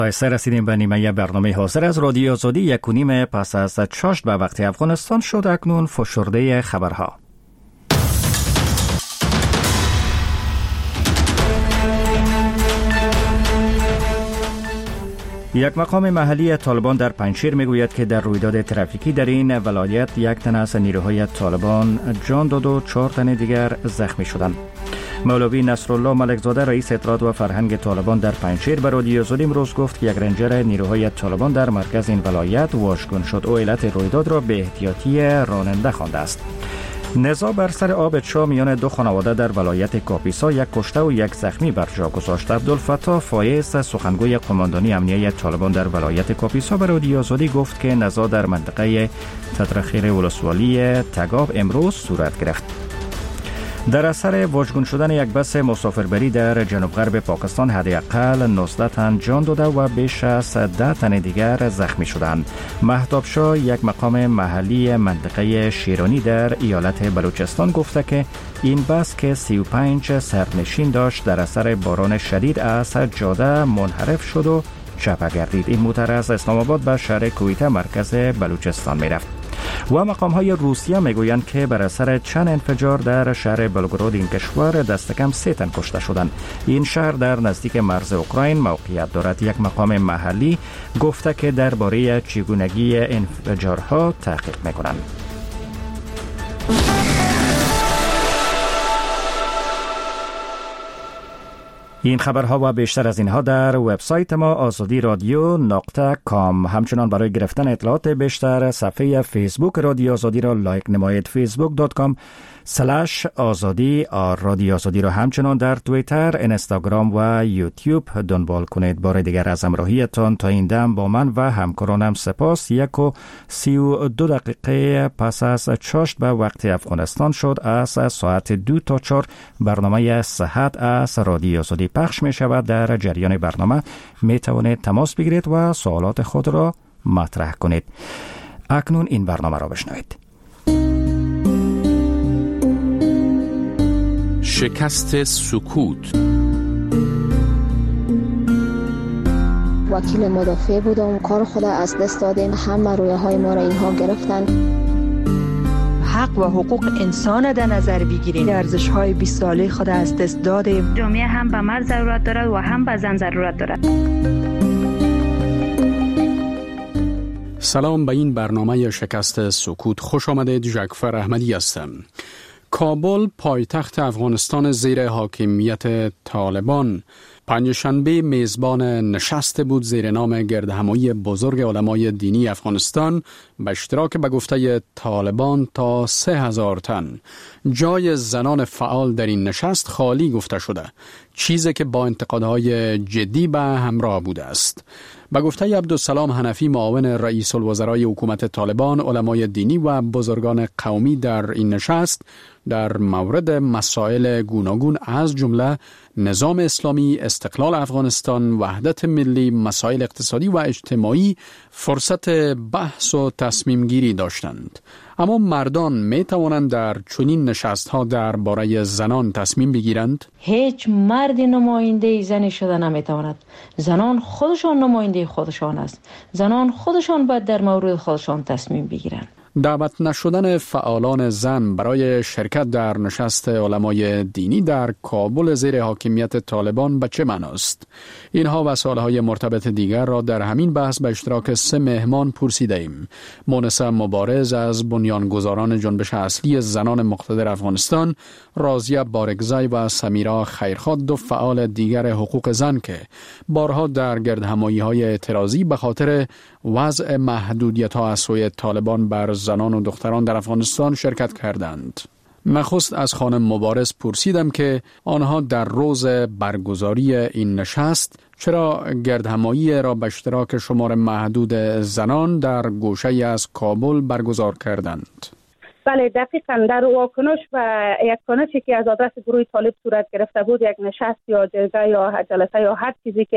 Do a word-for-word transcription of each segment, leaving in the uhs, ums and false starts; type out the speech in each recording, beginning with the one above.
آیسته رسیدیم به نیمه برنامه حاضر از رادیو آزادی. یک و نیم پس از چاشت به وقت افغانستان شد. اکنون فشرده خبرها. یک مقام محلی طالبان در پنجشیر میگوید که در رویداد ترافیکی در این ولایت یک تن از نیروهای طالبان جان داد و چهار تن دیگر زخمی شدند. مولوی نصرالله ملکزاده رئیس اطلاعات و فرهنگ طالبان در پنجشیر به رادیو آزادی امروز گفت که یک رنجر نیروهای طالبان در مرکز این ولایت واژگون شد. او علت رویداد را به احتیاطی راننده خوانده است. نزاع بر سر آب چاه میان دو خانواده در ولایت کاپیسا یک کشته و یک زخمی بر جا گذاشت. عبدالفتاح فایز سخنگوی قماندانی امنیه طالبان در ولایت کاپیسا به رادیو آزادی گفت که نزاع در منطقه تطرخیر ولسوالی تگاب امروز صورت گرفت. در اثر واژگون شدن یک بس مسافربری در جنوب غرب پاکستان حداقل نوزده تن جان داده و بیش از ده تن دیگر زخمی شدند. مهتاب شاه یک مقام محلی منطقه شیرانی در ایالت بلوچستان گفته که این بس که سی و پنج سرنشین داشت در اثر باران شدید از جاده منحرف شد و چپه گردید. این موتر از اسلام آباد به شهر کویته مرکز بلوچستان می رفت. و مقام های روسیه میگویند که بر اثر چند انفجار در شهر بلگراد این کشور دست کم سه تن کشته شدند. این شهر در نزدیک مرز اوکراین موقعیت دارد. یک مقام محلی گفته که درباره چگونگی انفجارها تحقیق میکنند. این خبرها و بیشتر از اینها در وبسایت ما آزادی رادیو نقطه کام. همچنان برای گرفتن اطلاعات بیشتر صفحه فیسبوک رادیو آزادی را لایک نمایید. فیسبوک دات کام سلش آزادی. رادیو آزادی را همچنان در توییتر، اینستاگرام و یوتیوب دنبال کنید. بار دیگر از همراهیتان تا این دم با من و همکارانم سپاس. یک و سی و دو دقیقه پس از چاشت به وقت افغانستان شد. از ساعت دو تا چهار برنامه صحت از رادیو آزادی پخش می شود. در جریان برنامه می توانید تماس بگیرید و سوالات خود را مطرح کنید. اکنون این برنامه را بشنوید. شکست سکوت. وکیل مدافع بودم، کار خود از دست دادیم، همه رویه های ما را اینها گرفتن. حق و حقوق انسان در نظر بگیریم. ارزش های بیست ساله خود از دست دادیم. جامعه هم به مرد ضرورت دارد و هم به زن ضرورت دارد. سلام، به این برنامه شکست سکوت خوش آمدید. جعفر احمدی هستم. کابل پایتخت افغانستان زیر حاکمیت طالبان پنجشنبه میزبان نشست بود زیر نام گردهمایی بزرگ علمای دینی افغانستان به اشتراک به گفته طالبان تا سه هزار تن. جای زنان فعال در این نشست خالی گفته شده، چیزی که با انتقادهای جدی به همراه بوده است. به گفته عبدالسلام حنفی معاون رئیس الوزرای حکومت طالبان، علمای دینی و بزرگان قومی در این نشست در مورد مسائل گوناگون از جمله نظام اسلامی، استقلال افغانستان، وحدت ملی، مسائل اقتصادی و اجتماعی فرصت بحث و تصمیم گیری داشتند. اما مردان می توانند در چنین نشست ها درباره زنان تصمیم بگیرند؟ هیچ مردی نماینده زنی شده نمی تواند. زنان خودشان نماینده خودشان است. زنان خودشان باید در مورد خودشان تصمیم بگیرند. دعوت نشدن فعالان زن برای شرکت در نشست علمای دینی در کابل زیر حاکمیت طالبان به چه معناست؟ اینها و سوالهای مرتبط دیگر را در همین بحث به اشتراک سه مهمان پرسیده ایم. مونس مبارز از بنیانگذاران جنبش اصلی زنان مقتدر افغانستان، راضیه بارگزای و سمیرا خیرخواد، دو فعال دیگر حقوق زن که بارها در گردهمایی‌های اعتراضی به خاطر وضع محدودیت‌ها از سوی طالبان بر زنان و دختران در افغانستان شرکت کردند. نخست از خانم مبارز پرسیدم که آنها در روز برگزاری این نشست چرا گردهمایی را به اشتراک شمار محدود زنان در گوشه از کابل برگزار کردند. بله، دقیقاً در واکنش و یک کنشی که از آدرس گروه طالب صورت گرفته بود، یک نشست یا جلسه یا جلسه یا هر چیزی که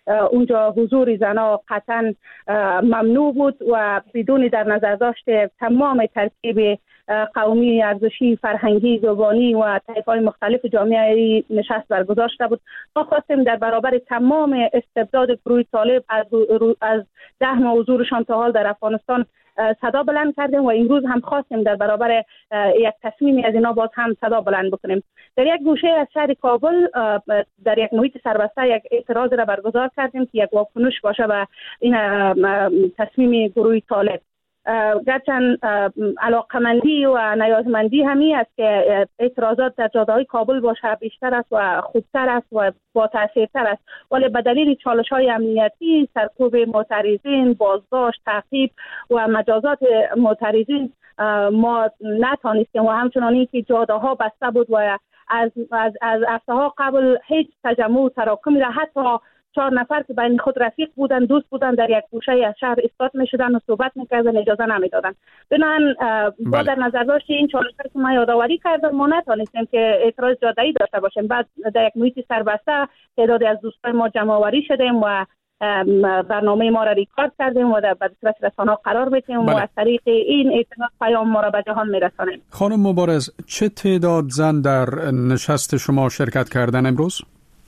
اونجا حضور زنها قطعا ممنوع بود و بدون در نظر داشت تمام ترکیب قومی، ارزشی، فرهنگی، زبانی و طیف‌های مختلف جامعه نشست برگزار شده بود. ما خواستیم در برابر تمام استبداد گروه طالب از از ده ماه حضورشان تا حال در افغانستان صدا بلند کردیم و امروز هم خواستیم در برابر یک تصمیمی از اینا باز هم صدا بلند بکنیم. در یک گوشه از شهر کابل در یک محیط سربسته یک اعتراض را برگزار کردیم که یک واکنش باشه به این تصمیم گروه طالب. گرچند علاقمندی و نیازمندی همی است که اعتراضات در جاده‌های کابل باشه بیشتر است و خوبتر است و با تاثیرتر است، ولی به دلیل چالش‌های امنیتی، سرکوب معترضین، بازداشت، تعقیب و مجازات معترضین ما نتانستیم و همچنانی که جاده‌ها بسته بود و از از از هفته‌ها قبل هیچ تجمع و تراکمی را حتی چهار نفر که بین خود رفیق بودن، دوست بودن، در یک گوشه از شهر ایستاد می‌شدن و صحبت می‌کردن، اجازه نمی‌دادن. بنابراین با در نظر داشت این چالش‌هایی که ما یادآوری کردم ما نتونستیم که اعتراض جاده‌ای داشته باشیم. بعد در یک محیط سربسته تعدادی از دوستان ما جمع‌آوری شدیم و برنامه ما را ریکارد کردیم و در صورت رسانه‌ها قرار بدیم و از طریق این اعتراض پیام ما را به جهان می‌رسانیم. خانم مبارز، چه تعداد زن در نشست شما شرکت کردن امروز؟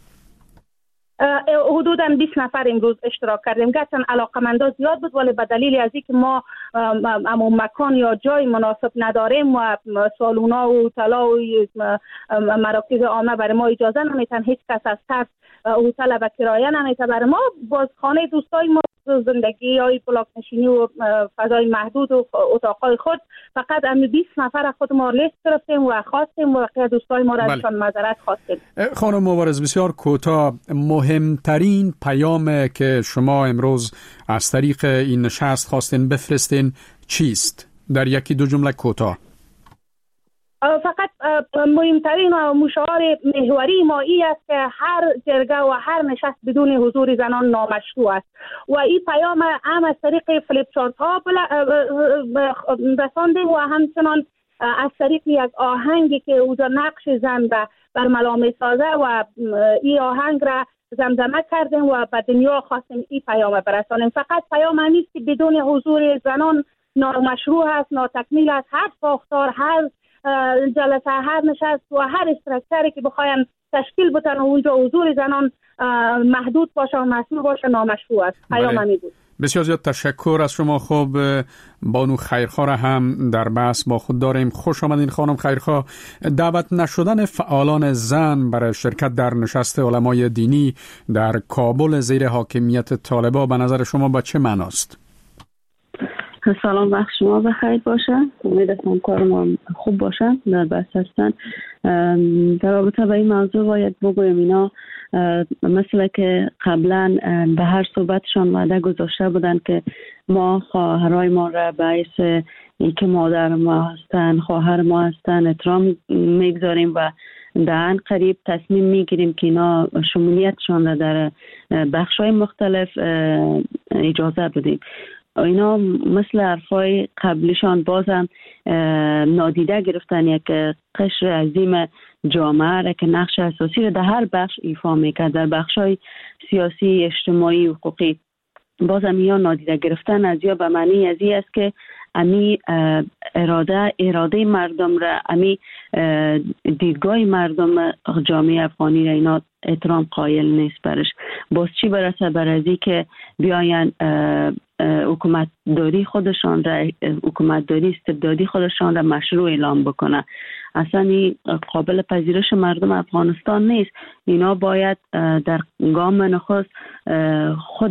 حدوداً بیست نفر امروز اشتراک کردیم. گرچند علاقمندا زیاد بود ولی به دلیل از اینکه ما اما مکان یا جای مناسب نداریم و سالونا و هتل‌ها و مراکز عامه برای ما اجازه نمیتن، هیچ کس از ترس هتل به کرایه نمیته برای ما، باز خانه دوستای ما زندگی یا بلاک نشینی و فضای محدود و اتاقای خود فقط هم بیست نفر خود ما لیست گرفتیم و خواستیم و بقیه دوستای ما را ازشان معذرت خواستیم. خانم مبارز، بسیار کوتاه، مهمترین پیام که شما امروز از طریق این نشست خواستین بفرستین چیست؟ در یکی دو جمله کوتاه. فقط مهمترین و مشعار محوری ما این است که هر جرگه و هر نشست بدون حضور زنان نامشروع است و این پیام هم از طریق فلیپ چارت ها رساندیم و همچنان از طریق یک آهنگی که اوجا نقش زن را برملا می سازه و این آهنگ را زمزمه کردیم و به دنیا خواستیم این پیام برسانیم. فقط پیام هم نیست که بدون حضور زنان نامشروع است، ناتکمیل است. هر ساختار، هر جلسه، هر نشست و هر استراکچری که بخواین تشکیل بتن اونجا حضور زنان محدود باشه و مسئول باشه نامشروع است. پیام همی بود. بسیار زیاد تشکر از شما. خوب بانو خیرخواه را هم در بحث با خود داریم. خوش آمدین خانم خیرخواه. دعوت نشدن فعالان زن برای شرکت در نشست علمای دینی در کابل زیر حاکمیت طالبا به نظر شما با چه معناست؟ سلام، وقت شما بخیر باشه. امیدوارم کار ما خوب باشه. در بحث هستن در رابطه با این موضوع باید بگویم اینا مثل که قبلا به هر صحبتشان وعده گذاشته بودن که ما خواهرای ما را باعث اینکه مادر ما هستن، خواهر ما هستن احترام میگذاریم و در آن قریب تصمیم میگیریم که اینا شمولیتشان را در بخش‌های مختلف اجازه بدیم. اینا مثل حرفای قبلیشان بازم نادیده گرفتن یک قشر عظیم جامعه را که نقش اساسی را در هر بخش ایفا میکرد، در بخش‌های سیاسی، اجتماعی و حقوقی. بازم یا نادیده گرفتن از یا به معنی از این است که امی اراده اراده مردم را، امی دیدگاه مردم جامعه افغانی را اینا احترام قائل نیست برش. باز چی برسه بر ازی که بیاین حکومت داری خودشان را، حکومت داری استبدادی خودشان را مشروع اعلام بکنه. اصلا این قابل پذیرش مردم افغانستان نیست. اینا باید در گام نخست خود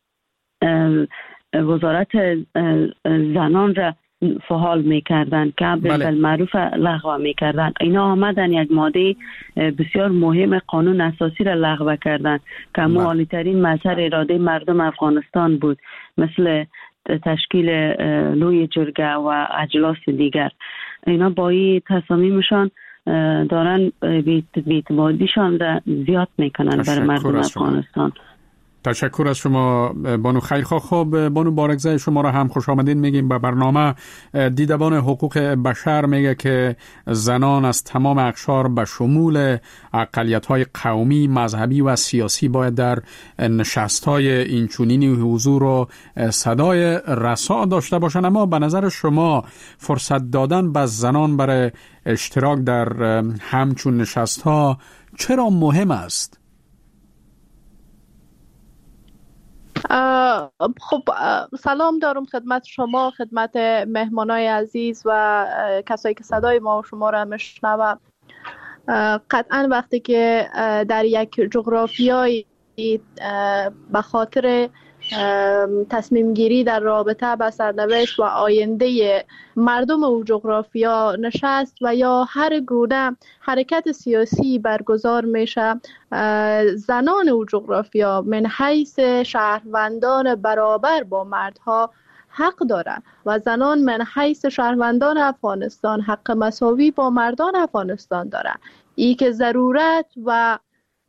وزارت زنان را فعال میکردن که بالمعروف لغو میکردن. اینا آمدن یک ماده بسیار مهم قانون اساسی را لغو کردن که معالی ترین مظهر اراده مردم افغانستان بود، مثل تشکیل لوی جرگه و اجلاس دیگر. اینا با این تصامیمشان دارن بی‌اعتمادیشان را زیاد میکنن برای مردم افغانستان. تشکر از شما بانو خیرخواه. خب بانو بارگزای شما را هم خوش آمدین میگیم به برنامه. دیدبان حقوق بشر میگه که زنان از تمام اقشار به شمول اقلیت‌های قومی، مذهبی و سیاسی باید در نشست‌های اینچنینی حضور و صدای رسا داشته باشند. اما به نظر شما فرصت دادن به زنان برای اشتراک در همچون نشست‌ها چرا مهم است؟ خب سلام دارم خدمت شما، خدمت مهمانای عزیز و کسایی که صدای ما و شما را میشنوه. قطعا وقتی که در یک جغرافیای به خاطر تصمیم گیری در رابطه با سرنوشت و آینده مردم او جغرافیا نشست و یا هر گونه حرکت سیاسی برگزار میشه، زنان او جغرافیا من حیث شهروندان برابر با مردها حق دارند و زنان من حیث شهروندان افغانستان حق مساوی با مردان افغانستان دارند. ای که ضرورت و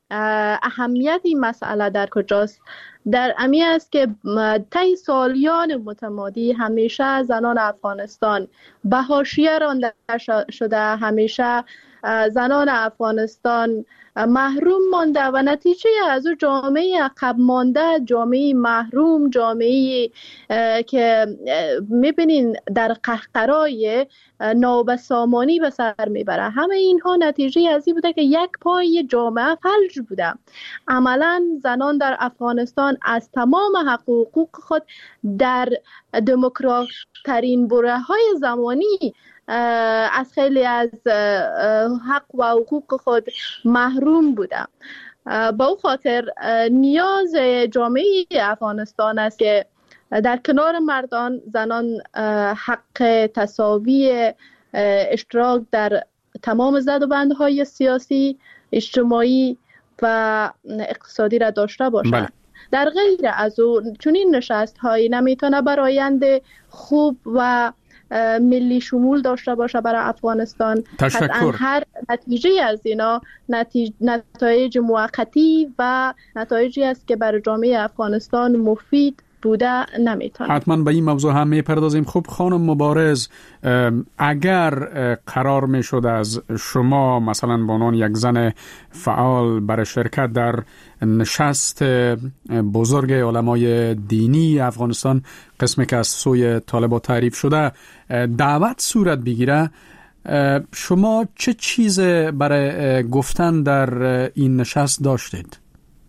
اهمیت این مسئله در کجاست؟ در امی است که طی سالیان متمادی همیشه زنان افغانستان به حاشیه رانده شده، همیشه زنان افغانستان محروم مانده و نتیجه از او جامعه عقب مانده، جامعه محروم، جامعه که میبینین در قهقرای نابسامانی به سر میبره، همه اینها نتیجه از این بوده که یک پای جامعه فلج بوده. عملا زنان در افغانستان از تمام حقوق خود در دموکرات ترین بره های زمانی از خیلی از حق و حقوق خود محروم بودم. با او خاطر نیاز جامعه افغانستان است که در کنار مردان زنان حق تساوی اشتراک در تمام زدوبندهای سیاسی، اجتماعی و اقتصادی را داشته باشند. بله. در غیر از او چنین نشست هایی نمیتونه بر آینده خوب و ملی شمول داشته باشه برای افغانستان. تشکر. هر نتیجه از اینا نتیج... نتایج موقتی و نتایجی است که برای جامعه افغانستان مفید بوده نمیتونه. حتما به این موضوع هم میپردازیم. خب خانم مبارز، اگر قرار میشد از شما مثلا به عنوان یک زن فعال برای شرکت در نشست بزرگ علمای دینی افغانستان، قسمی که از سوی طالبان تعریف شده، دعوت صورت بگیره، شما چه چیز برای گفتن در این نشست داشتید؟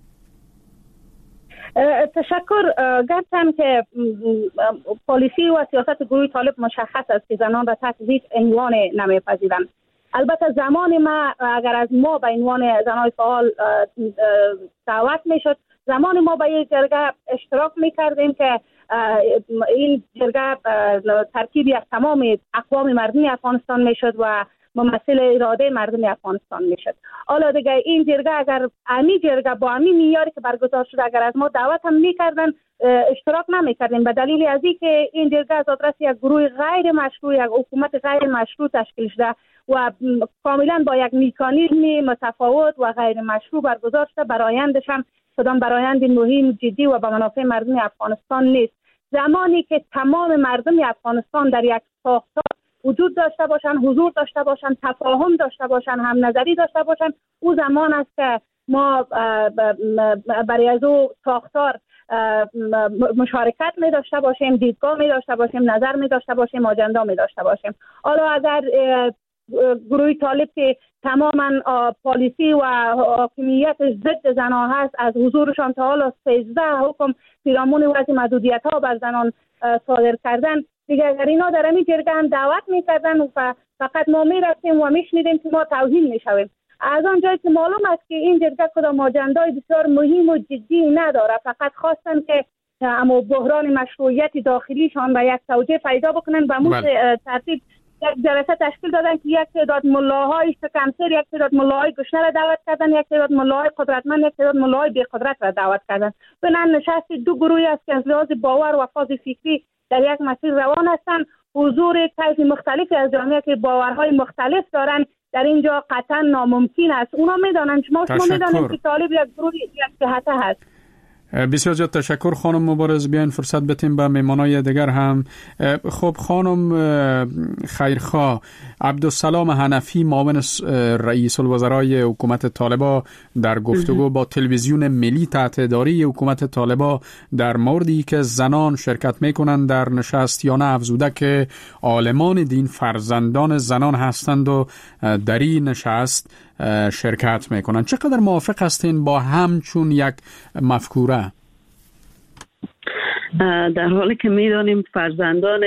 تشکر. گفتم که پالیسی و سیاست گروه طالب مشخص است که زنان را تحت هیچ عنوان نمیپذیرند. البته زمان ما اگر از ما به عنوان زنان فعال دعوت میشد، زمان ما به یک جرگه اشتراک میکردیم که این جرگه ترکیبی از تمام اقوام مردمی افغانستان میشد و ممثل اراده مردم افغانستان میشد. حالا دیگه این جرگه اگر امی جرگه با امی میاری که برگزار شده اگر از ما دعوت هم میکردن، اشتراک نمیکردیم به دلیل از این که این جرگه از آدرس یک گروه غیر مشروع، یک حکومت غیر مشروع تشکیل شده و کاملا با یک مکانیزم متفاوت و غیر مشروع برگزار شده. برآیندش هم کدام برآیند مهم، جدی و به منافع مردم افغانستان نیست. زمانی که تمام مردم افغانستان در یک ساختار وجود داشته باشن، حضور داشته باشن، تفاهم داشته باشن، هم نظری داشته باشن، او زمان است که ما برای از او ساختار مشارکت می داشته باشیم، دیدگاه می داشته باشیم، نظر می داشته باشیم، آجندا می داشته باشیم. حالا اگر گروه طالب که تماما پالیسی و حاکمیت ضد زنان هست، از حضورشان تا حالا سیزده حکم پیرامون وضع محدودیت ها بر زنان صادر کردن، دیگه اگر اینا در همین جرگه هم دعوت میکردن و فقط ما میرفتیم و میشنیدیم که ما توهین میشویم. از آن جایی که معلوم است که این جرگه کدام آجندای بسیار مهم و جدی نداره، فقط خواستن که اما بحران مشروعیت داخلیشان و یک توجیه پیدا بکنن. به مورد ترتیب یک جلسه تشکیل دادن که یک تعداد ملاهای شکمسیر، یک تعداد ملاهای گشنه را دعوت کردن، یک تعداد ملاهای قدرتمند، یک تعداد ملاهای بی قدرت را دعوت کردن. بنابراین نشست دو گروهی است که از لحاظ باور و فاز فکری در یک مسیر روان هستند. حضور طیف مختلفی از جامعه که باورهای مختلف دارند در اینجا قطعا ناممکن است. اونا میدانند، شما شما میدانید که طالب یک گروه یک جهته هست. بسیار زیاد تشکر خانم مبارز. بیاین فرصت بتیم به میمانای دیگر هم. خب خانم خیرخواه، عبدالسلام حنفی معاون رئیس الوزرای حکومت طالبان در گفتگو با تلویزیون ملی تحت اداره حکومت طالبان در موردی که زنان شرکت میکنند در نشست یا نه افزوده که عالمان دین فرزندان زنان هستند و در این نشست شرکت میکنند. چقدر موافق هستین با همچون یک مفکوره؟ در حالی که میدانیم فرزندان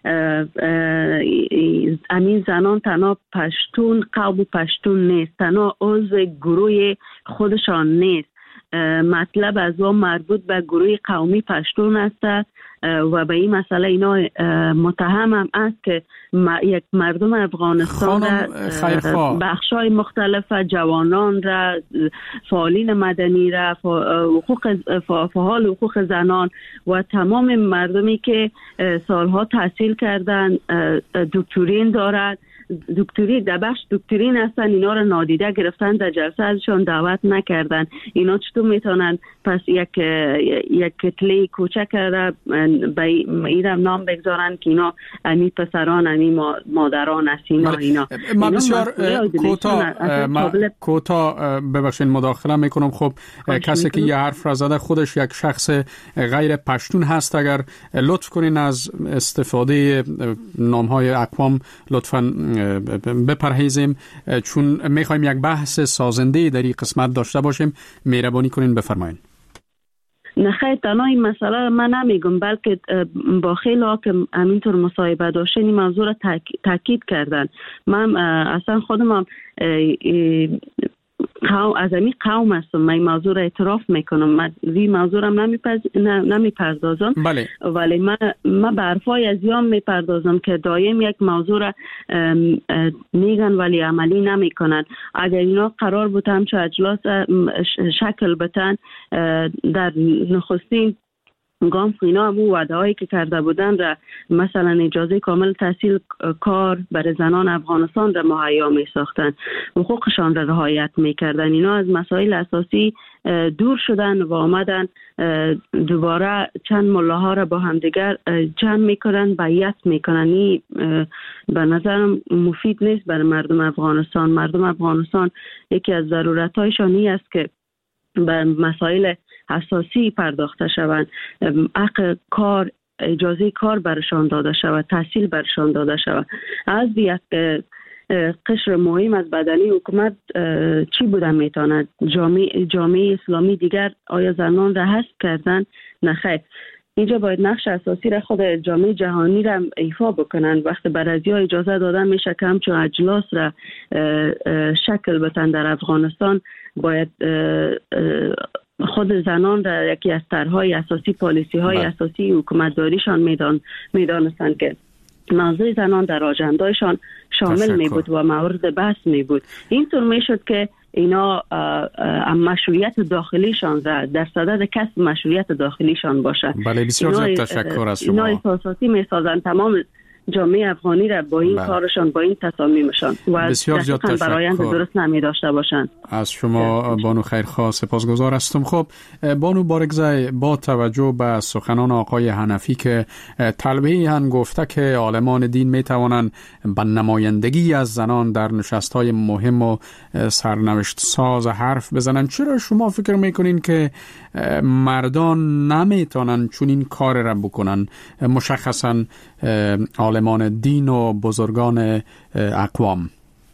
امین زنان تنها پشتون قوم پشتون نیست، تنها عضو گروه خودشان نیست، مطلب از آن مربوط به گروه قومی پشتون است و به این مسئله اینا متهم هم است که یک مردم افغانستان را بخشای مختلف جوانان را، فعالین مدنی را، حقوق فعال حقوق زنان و تمام مردمی که سالها تحصیل کردن، دکترین دارد، دکتری در بخش دکترین هستن، اینا رو نادیده گرفتن، در جلسه ازشان دعوت نکردن. اینا چطور میتونن پس یک یک کتله کوچک را به ایرم نام بگذارن که اینا امی پسران امی مادران است اینا اینا ما بسیار کوتاه کوتاه ببخشید مداخله میکنم. خب کسی که یه حرف را زده خودش یک شخص غیر پشتون هست، اگر لطف کنین از استفاده نامهای اقوام لطفاً بپرهیزیم، چون میخوایم یک بحث سازنده در این قسمت داشته باشیم. مهربانی کنین بفرمایید. نه خیر، تنها این مسئله من نمیگم، بلکه با خیلی ها که همینطور مصاحبه داشتن این موضوع را تاکید کردن. من اصلا خودم هم قوم از این قوم هستم، من این موضوع را اعتراف میکنم، من این موضوع را نمیپردازم، بله. ولی من من به حرفای از یام میپردازم که دایم یک موضوع را میگن ولی عملی نمیکنن. اگر اینا قرار بود همچه اجلاس شکل بتن، در نخستین گام اینا هم وعده هایی که کرده بودن را، مثلا اجازه کامل تحصیل کار برای زنان افغانستان را مهیا می ساختن، حقوقشان را رعایت می کردن. اینا از مسائل اساسی دور شدن و آمدن دوباره چند ملاها را با همدیگر جمع میکنن، بیعت میکنن. این به نظرم مفید نیست برای مردم افغانستان. مردم افغانستان یکی از ضرورتهایشان این است که به مسائل اساسی پرداخته شوند، حق کار، اجازه کار برشان داده شود، تحصیل برشان داده شود. از یک قشر مهم از بدنی حکومت چی بوده میتواند؟ جامعه جامعه اسلامی دیگر آیا زنان را حذف کردن؟ نه خیر. اینجا باید نقش اساسی را خود جامعه جهانی را ایفا بکنن. وقتی برازی ها اجازه دادن میشه که همچون اجلاس را شکل بدن در افغانستان، باید خود زنان را یکی از طرح‌های اساسی، پالیسی های اساسی حکومت داریشان میدان میدانستند که موضوع زنان در آجندایشان شامل می بود و مورد بحث می بود. اینطور می شد که اینا مشروعیت داخلیشان را در صدد کسب مشروعیت داخلیشان باشه. بله بسیار زیاد تشکر از شما. اینا احساساتی می سازن تمام جامعه افغانی را با این بله. کارشان، با این تصامیمشان و بسیار زیاد تشکر. برآیند درست نمی داشته باشند. از شما بانو خیرخواه سپاسگزار هستم. خب بانو بارگزای، با توجه به سخنان آقای حنفی که طلبه‌ای هم گفته که عالمان دین می توانند به نمایندگی از زنان در نشست‌های مهم و سرنوشت ساز حرف بزنند، چرا شما فکر میکنین که مردان نمیتونن چون این کار را بکنن؟ مشخصا عالمان دین و بزرگان اقوام.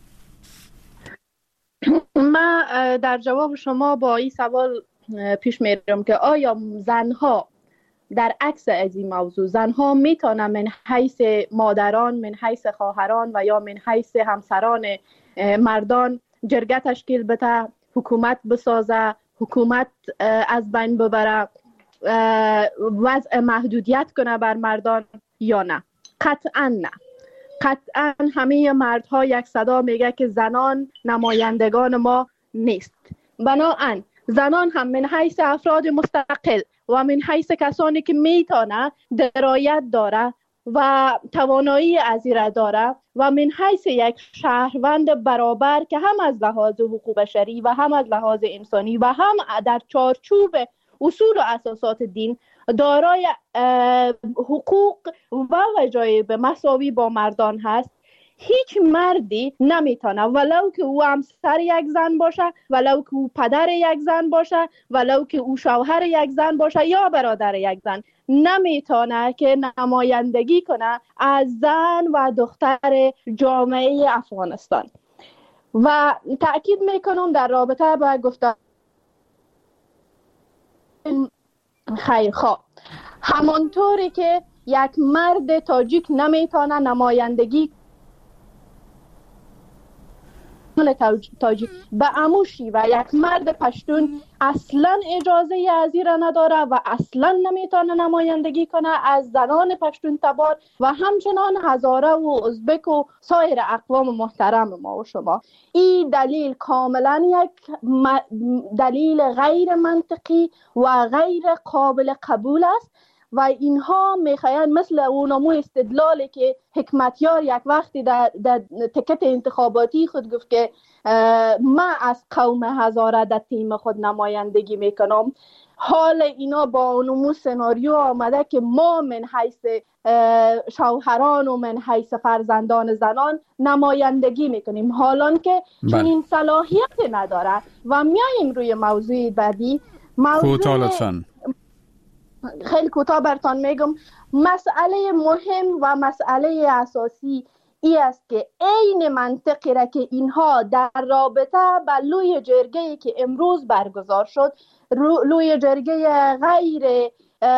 من در جواب شما با این سوال پیش میرم که آیا زنها در عکس از این موضوع، زنها میتونن من حیث مادران، من حیث خواهران و یا من حیث همسران مردان جرگه تشکیل بده، حکومت بسازه، حکومت از بین ببره، وضع محدودیت کنه بر مردان یا نه؟ قطعا نه. قطعا همه مردها یک صدا میگه که زنان نمایندگان ما نیست. بنابراین زنان هم من حیث افراد مستقل و من حیث کسانی که میتونه درایت داره و توانایی از این داره و من حیث یک شهروند برابر که هم از لحاظ حقوق بشری و هم از لحاظ انسانی و هم در چارچوب اصول و اساسات دین دارای حقوق و وجایب مساوی با مردان هست، هیچ مردی نمیتونه ولو که او همسر یک زن باشه، ولو که او پدر یک زن باشه، ولو که او شوهر یک زن باشه یا برادر یک زن، نمیتونه که نمایندگی کنه از زن و دختر جامعه افغانستان. و تأکید میکنم در رابطه با گفتن خیرخواه، همانطوری که یک مرد تاجیک نمیتونه نمایندگی تاجیک به عموشی و یک مرد پشتون اصلا اجازه از این را نداره و اصلا نمیتونه نمایندگی کنه از زنان پشتون تبار و همچنان هزاره و ازبک و سایر اقوام محترم ما و شما. این دلیل کاملا یک دلیل غیر منطقی و غیر قابل قبول است و اینها میخواین مثل اونمو استدلالی که حکمتیار یک وقتی در, در تکت انتخاباتی خود گفت که من از قوم هزاره در تیم خود نمایندگی میکنم، حال اینا با اونمو سناریو آمده که ما من حیث شوهران و من حیث فرزندان زنان نمایندگی میکنیم، حالان که چنین صلاحیت نداره. و میاییم روی موضوع بعدی. موضوع خیلی کوتاه براتون میگم. مسئله مهم و مسئله اساسی ای است که عین منطقی را که اینها در رابطه با لوی جرگه‌ای که امروز برگزار شد، لوی جرگه غیر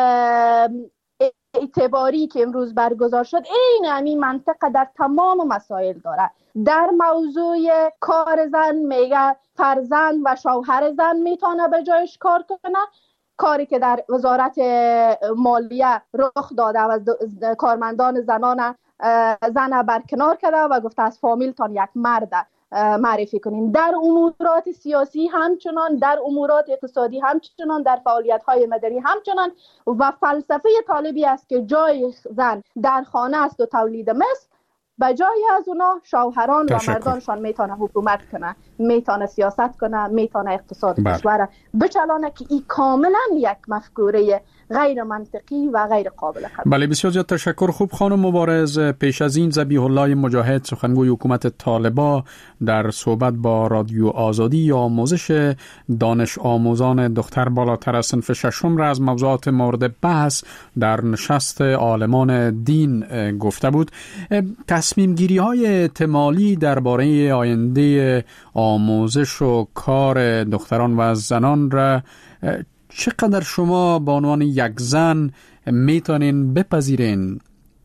اعتباری که امروز برگزار شد، عین همین منطقه در تمام مسائل داره. در موضوع کار زن میگه فرزند و شوهر زن میتونه به جایش کار کنه، کاری که در وزارت مالیه رخ داده و کارمندان زنان زن برکنار کرده و گفته از فامیلتان یک مرد معرفی کنین. در امورات سیاسی همچنان، در امورات اقتصادی همچنان، در فعالیت‌های مدنی همچنان. و فلسفه طالبی است که جای زن در خانه است و تولید مثل، به جای از اونا شوهران و مردانشان میتونه حکومت کنه، میتونه سیاست کنه، میتونه اقتصاد کشور بچلانه، که این کاملا یک مفکوره غیر منطقی و غیر قابل قبول. بله، بسیار زیاد تشکر. خوب خانم مبارز، پیش از این ذبیح الله مجاهد سخنگوی حکومت طالبان در صحبت با رادیو آزادی یا آموزش دانش آموزان دختر بالاتر از صنف ششم را از موضوعات مورد بحث در نشست عالمان دین گفته بود. تصمیم گیری های احتمالی درباره آینده آموزش و کار دختران و زنان را چقدر شما به عنوان یک زن میتونین بپذیرین؟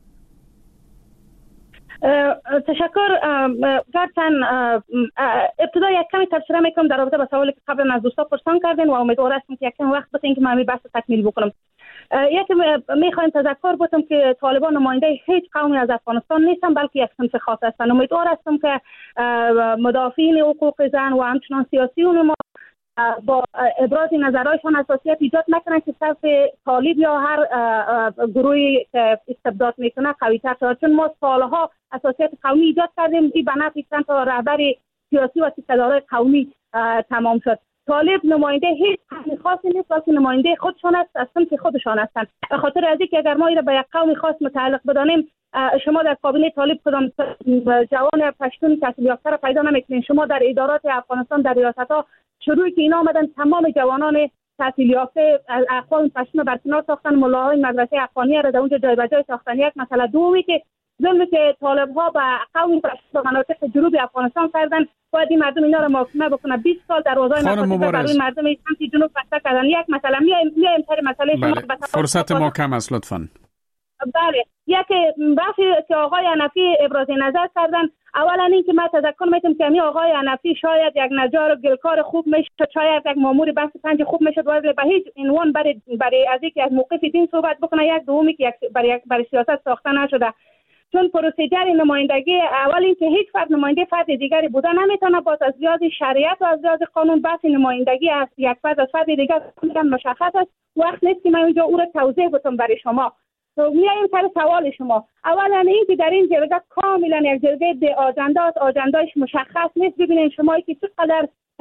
تشکر. گرچند ابتدا یک کمی تبصره میکنم در رابطه با سوالی که قبلا از دوستا پرسان کردین و امیدوار هستم که یک کم وقت بتین که من می بحث تکمیل بکنم. یکی میخوایم تذکر بکنم که طالبان نماینده هیچ قومی از افغانستان نیستن، بلکه یک صنف خاص هستن. امیدوار هستم که مدافعین حقوق زن و همچنان سیاسیون ما با ابراز نظرهایشان حساسیت ایجاد نکنن که صف طالب یا هر گروهی که استبداد میکنه قوی تر شد، چون ما سالها حساسیت قومی ایجاد کردیم. این به نفع چند تا رهبر سیاسی و سیاستمدار قومی تمام شد. طالب نماینده هیچ قومی خاصی نیست، بلکه نماینده خودشان است، از صنف خودشان هستند. به خاطر از اینکه اگر ما این را به یک قوم خاص متعلق بدانیم، شما در کابینه طالب کدام جوان پشتون تحصیل یافته را پیدا نمیکنین. شما در ادارات افغانستان در ریاست‌ها شروعی که اینا آمدن تمام جوانان تحصیل یافته از اقوام پشتون برکنار ساختن، ملاهای مدرسه افغانیه را در اونجا جای به جای ساختن. یک مسئله دومی که ظلمی که طالب‌ها به قوم پشتون مناطق جنوبی افغانستان کردن، باید این مردم اینا را محاکمه بکنه. بیست سال در اوضاع مخاطب برای مردم سمت جنوب بسته کردن. یک مسئله میایم میایم سر مسئله شما. بله. فرصت ما کم است لطفاً. بله، یک بحثی که آقای حنفی ابراز نظر کردن، اولا این که من تذکر میتونم که همین آقای حنفی شاید یک نجار و گلکار خوب میشد، شاید یک مامور بحث پنج خوب میشد، ولی به هیچ عنوان برای برای از اینکه از موقف دین صحبت بکنه. یک دومی که یک برای برای سیاست ساخته نشده، چون پروسیجر نمایندگی اول این که هیچ فرد نماینده فرد دیگری بوده نمیتونه، باز از لحاظ شریعت و از لحاظ قانون بحث نمایندگی است یک فرد از فرد دیگر مشخص است. وقت نیست که من اونجا او را توضیح بدم برای شما. میایم سر سوال شما. اولا این که در این جلسه کاملا یک جلسه به آجنده است، آجندهش مشخص نیست. ببینید شما که چقدر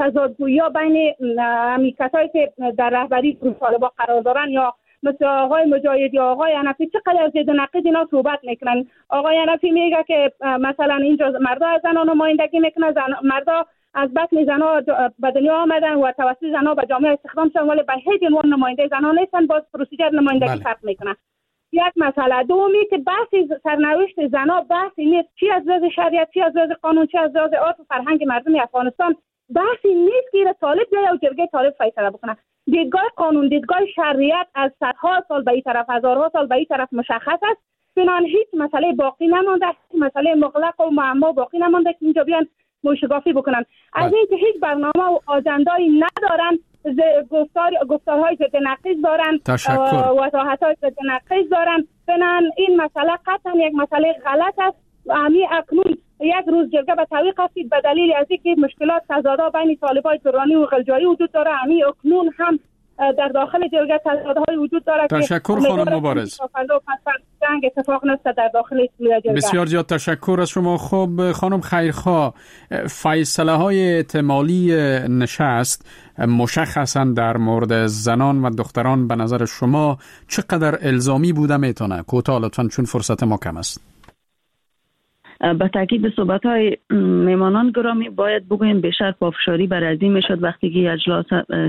تضادگویی بین همین کسایی که در رهبری گروه طالبان قرار دارن یا مثل آقای مجاهد یا آقای حنفی چقدر ضد و نقیض اینا صحبت میکنن. آقای حنفی میگه که مثلا اینجا مردا از زنان نمایندگی میکنن، زن مردا از بطن زنها به دنیا آمدن و توسط زنها به جامعه استخدام شدن، ولی به هیچ عنوان نماینده زنها نیستن، باز پروسیجر نمایندگی فرق میکنه. یک مسئله دومی که بحث سرنوشت زنها بحثی نیست، چی از لحاظ شریعت، چی از لحاظ قانون، چی از لحاظ عرف و فرهنگ مردم افغانستان بحثی نیست که طالب بیاد و جرگه طالب فیصله بکنه. دیدگاه قانون، دیدگاه شریعت از صدها سال به این طرف، هزارها سال به این طرف مشخص است. بنابراین هیچ مسئله باقی نمانده، مسئله مغلق و معما باقی نمانده که اینجا بیان موشگافی بکنن. از این که هیچ برنامه و آجندایی ندارن، گفتار گفتارهای ضد نقیض دارن، وضاحت‌های ضد نقیض دارن. بنابراین این مسئله قطعا یک مسئله غلط است. همین اکنون یک روز جرگه به تعویق هستید به دلیل از اینکه مشکلات تضادها بین طالبای درانی و غلجایی وجود داره. همین اکنون هم در داخل جرگه تضادهای وجود داره. تشکر خانم مبارز. جنگ اتفاق نفته در داخل جرگه. بسیار زیاد تشکر از شما. خب خانم خیرخواه، فیصله های احتمالی نشست مشخصا در مورد زنان و دختران به نظر شما چقدر الزامی بوده میتونه؟ کوتاه لطفاً چون فرصت ما کم است. به تاکید به صحبت‌های میمانان گرامی باید بگویم بیشتر پافشاری بر از این میشد وقتی که اجلاس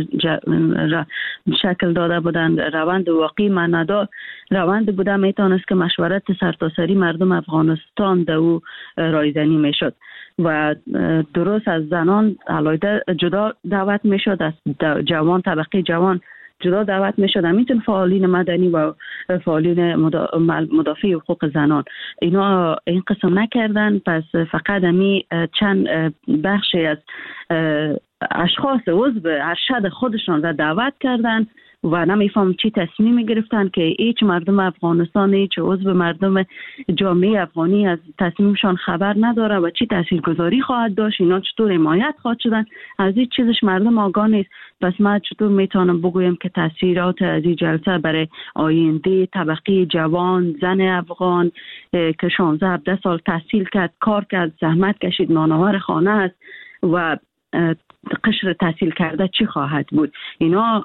شکل داده بودند، روند واقعی معنادار روند بوده میتونست که مشورت سرتاسری مردم افغانستان در او رایزنی میشد و درست از زنان علاوه جدا دعوت میشد، از جوان طبقه جوان جدا دعوت می شد، همینطور فعالین مدنی و فعالین مدافع حقوق زنان اینا این قسم نکردن. پس فقط همی چند بخشی از اشخاص عضو ارشد خودشان را دعوت کردن و نمیفهم چی تصمیمی گرفتن که هیچ مردم افغانستان، هیچ عضو مردم جامعه افغانی از تصمیمشان خبر نداره و چی تاثیرگذاری خواهد داشت، اینا چطور حمایت خواهد شدن، از این چیزش مردم آگاه نیست. پس من چطور میتونم بگویم که تاثیرات از این جلسه برای آینده طبقه جوان زن افغان که شانزده هفده سال تحصیل کرد، کار کرد، زحمت کشید، نانآور خانه است و قشر تحصیل کرده چی خواهد بود؟ اینا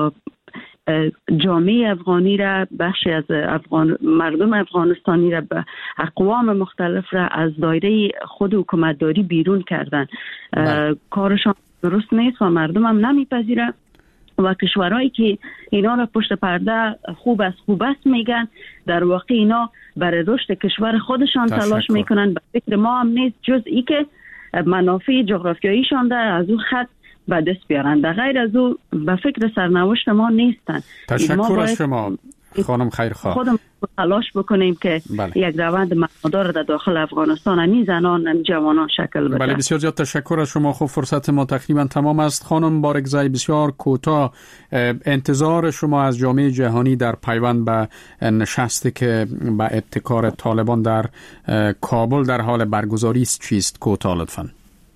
جامعه افغانی را، بخشی از افغان مردم افغانستانی را، به اقوام مختلف را از دایره خود حکومتداری بیرون کردن. کارشان درست نیست و مردم هم نمیپذیره و کشورهایی که اینا را پشت پرده خوب است خوب است میگن، در واقع اینا برای رشد کشور خودشان تلاش میکنن. به فکر ما هم نیست جز ای که منافع جغرافیاییشان در از اون خط به دست بیارن، در غیر از او به فکر سرنوشت ما نیستن. تشکر از شما خانم خیرخواه. خودم تلاش بکنیم که بله. یک روند معنادار در داخل افغانستان همین زنان همین جوانان شکل بده. بله بسیار زیاد تشکر از شما. خب فرصت ما تقریبا تمام است. خانم بارگزای بسیار کوتاه، انتظار شما از جامعه جهانی در پیوند به نشستی که به ابتکار طالبان در کابل در حال برگزاری است چیست؟ کوتاه لطفاً.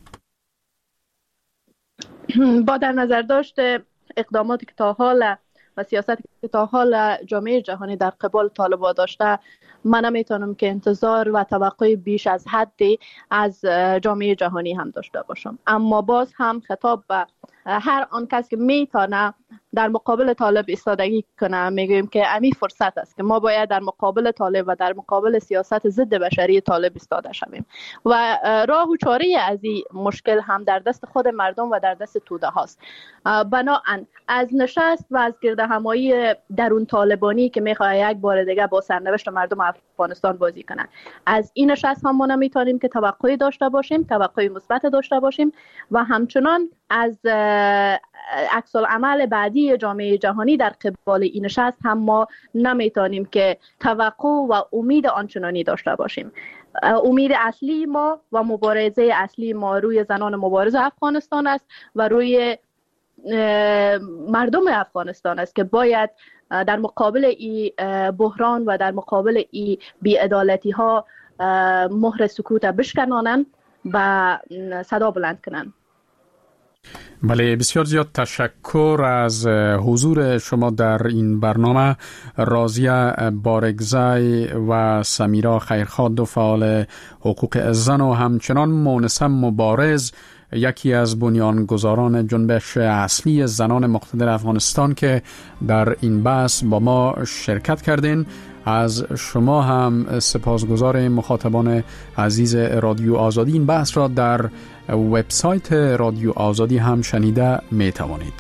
با در نظر داشته اقداماتی که تا حال و سیاستی که تا حال جامعه جهانی در قبال طالبان داشته، من نمیتونم که انتظار و توقع بیش از حدی از جامعه جهانی هم داشته باشم. اما باز هم خطاب به هر آن کس که میتونه در مقابل طالب ایستادگی کنه میگویم که امی فرصت است که ما باید در مقابل طالب و در مقابل سیاست ضد بشری طالب ایستاده شویم و راه و چاره از این مشکل هم در دست خود مردم و در دست توده هاست. بنابراین از نشست و از گردهمایی درون طالبانی که میخواد یک بار دیگه با سرنوشت مردم افغانستان بازی کنن، از این نشست هم ما نمیتونیم که توقعی داشته باشیم، توقعی مثبت داشته باشیم و همچنان از عکس العمل بعدی جامعه جهانی در قبال این نشست هم ما نمیتونیم که توقع و امید آنچنانی داشته باشیم. امید اصلی ما و مبارزه اصلی ما روی زنان مبارز افغانستان است و روی مردم افغانستان است که باید در مقابل این بحران و در مقابل این بی‌عدالتی ها مهر سکوت بشکنانند و صدا بلند کنند. بله بسیار زیاد تشکر از حضور شما در این برنامه. راضیه بارگزای و سمیرا خیرخواه، دو فعال حقوق زن و همچنان مونسه مبارز یکی از بنیانگذاران جنبش اصلی زنان مقتدر افغانستان که در این بحث با ما شرکت کردین. از شما هم سپاسگزار مخاطبان عزیز رادیو آزادی. این بحث را در وبسایت رادیو آزادی هم شنیده می توانید.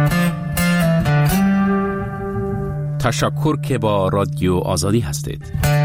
تشکر که با رادیو آزادی هستید.